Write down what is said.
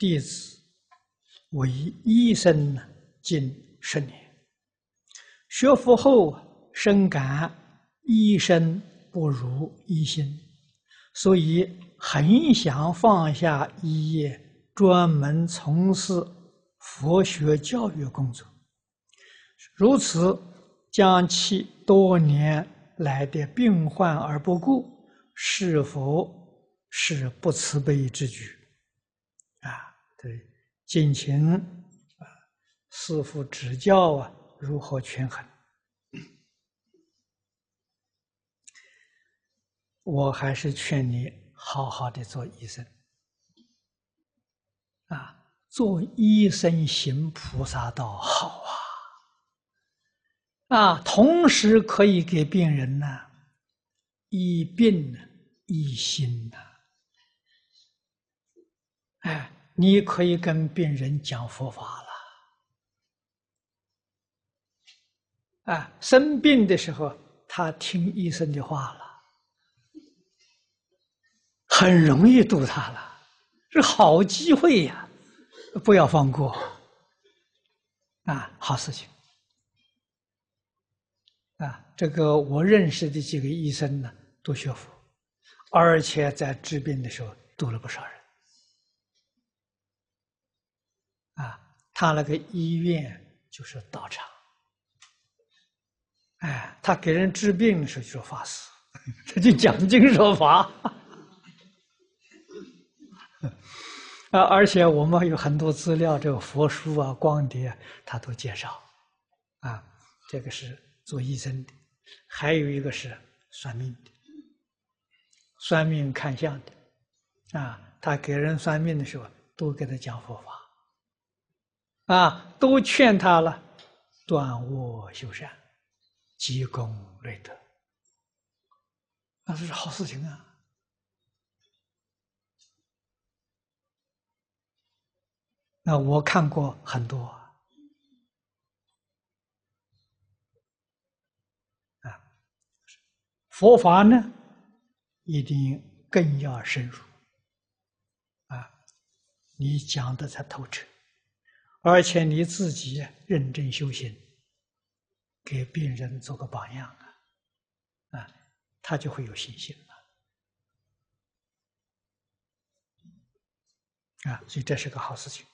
弟子为医生近10年，学佛后深感医生不如医心，所以很想放下医业，专门从事佛学教育工作。如此，将其多年来的病患而不顾，是否是不慈悲之举？对，敬请师父指教如何权衡？我还是劝你好好的做医生。做医生行菩萨道好同时可以给病人医病医心你可以跟病人讲佛法了生病的时候他听医生的话了，很容易度他了，是好机会呀，不要放过好事情这个我认识的几个医生呢，都学佛，而且在治病的时候度了不少人他那个医院就是道场他给人治病的时候就说法师，他就讲经说法而且我们有很多资料，这个佛书光碟他都介绍这个是做医生的，还有一个是算命的，算命看相的他给人算命的时候都给他讲佛法都劝他了，断恶修善，积功累德这是好事情我看过很多佛法呢一定更要深入你讲的才透彻，而且你自己认真修行，给病人做个榜样他就会有信心了所以这是个好事情。